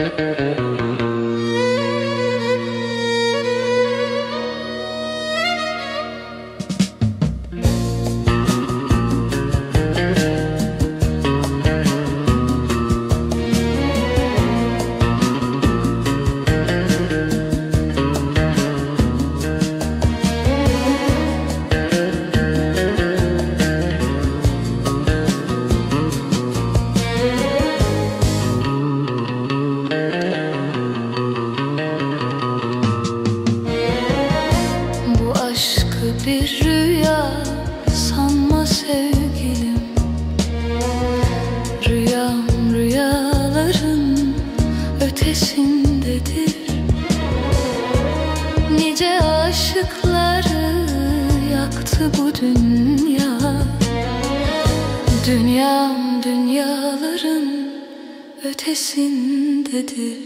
Bir rüya sanma sevgilim, rüyam rüyaların ötesindedir. Nice aşıkları yaktı bu dünya, dünyam dünyaların ötesindedir.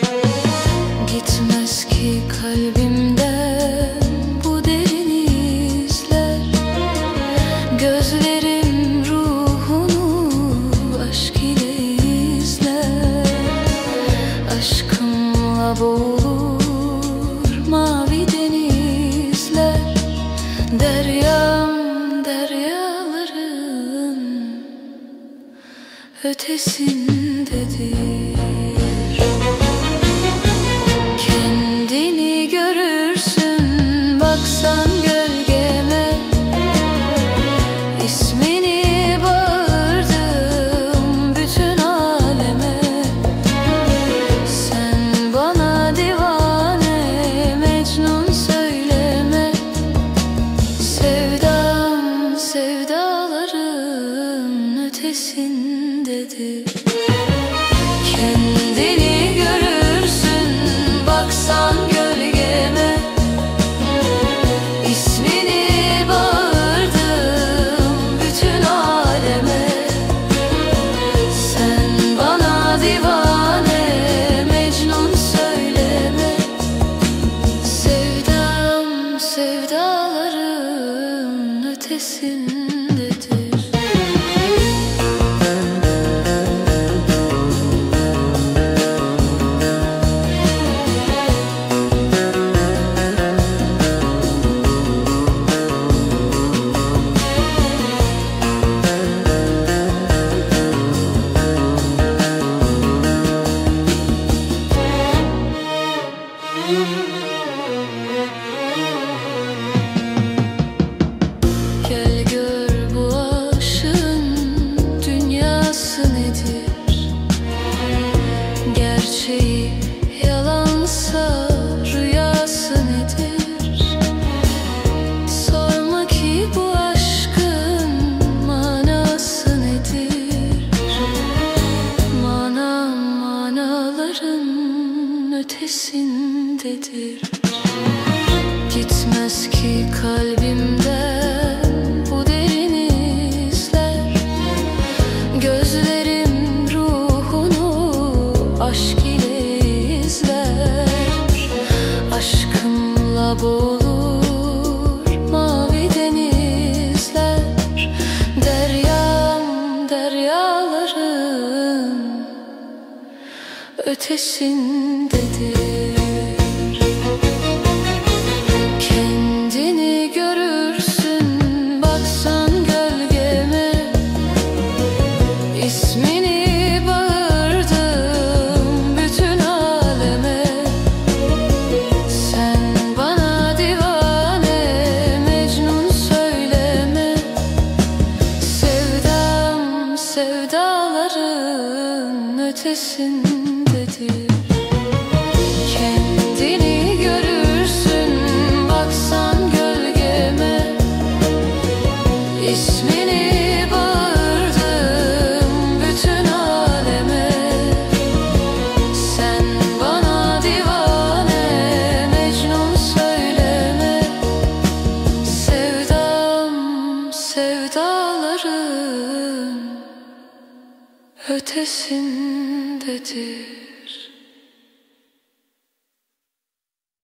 Gitmez ki kalbimden bu derin izler, gözlerim ruhunu aşk ile izler. Aşkımla boğulur mavi denizler, deryam deryaların ötesindedir. Kendini görürsün baksan gölgeme, ismini bağırdım bütün aleme. Sen bana divane Mecnun söyleme, sevdam sevdaların ötesindedir. Kendini görürsün baksan gölgeme, ismini bağırdım bütün aleme. Sen bana divane Mecnun söyleme, sevdam sevdaların ötesindedir. Gel gör bu aşkın dünyası nedir? Gerçeği yalansa rüyası nedir? Sorma ki bu aşkın manası nedir? Manaların ötesindedir. Gitmez ki kalbimden bu derin izler, gözlerim ruhunu aşk ile izler. Aşkımla boğulur mavi denizler, deryam deryaların ötesindedir. Kendini görürsün baksan gölgeme, ismini bağırdım bütün aleme. Sen bana divane Mecnun söyleme, sevdam sevdaların ötesindedir. Kendini görürsün baksan gölgeme, ismini bağırdım bütün aleme. Sen bana divane Mecnun söyleme, sevdam sevdaların ötesindedir.